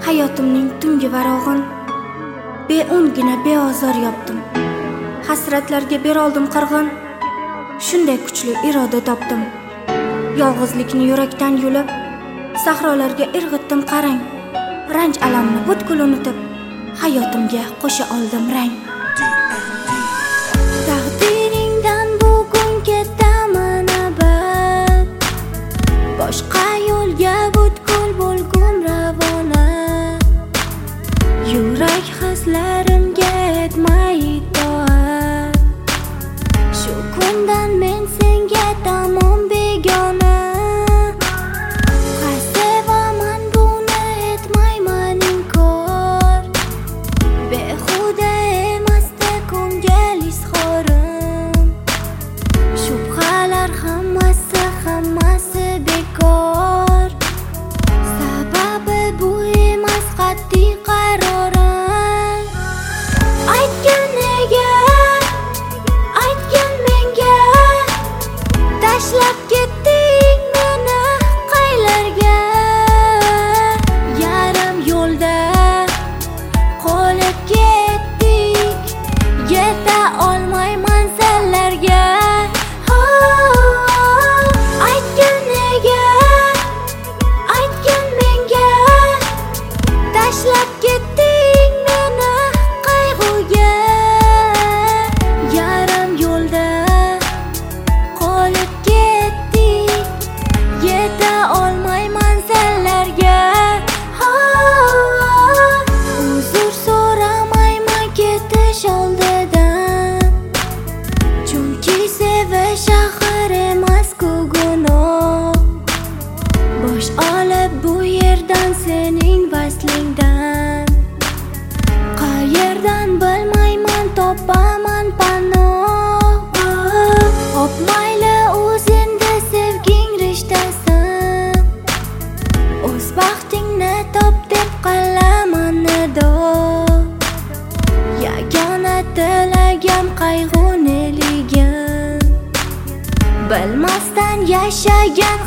Hayotimning tungi varog'in beungina beozor yopdim. Hasratlarga beroldim qirg'in, shunday kuchli iroda topdim. Yolg'izlikni yurakdan yulib, sahrolarga irg'itdim qarang. Ranj alamni butkul unutib, hayotimga qo'sha oldim rang. Taqdiringdan bugun ketaman abad, boshqa yo'lga butkul bo'lgum ravona. Yurak hislarimga etmay itoat, shu kundan men senga tamom begona. Sevaman buni etmayman inkor, behuda emasdi ko'ngil izhorim. Shubhalar hammasi bekor, sababi bu emas qat'iy qarorim. Aytgan nega, aytgan menga, tashlab ketding meni qaylarga. Yarim yo'lda qolib ketdik, yeta olmay manzillarga. Aytgan nega, aytgan menga, tashlab ketding meni qayg'uga. Yarim yo'lda qolib ketdik, yeta olmay manzillarga. Uzr so'ramayman ketish oldidan, chunki sevish axir emas-ku gunoh. Bosh olib bu yerdan sening vaslingdan, qayerdan bilmayman topaman panoh. Hop mayli o'zingda sevging rishtasin, o'z baxtingni top deb qilaman nido. Yagona tilagam qayg'uniligim, bilmasdan yashagan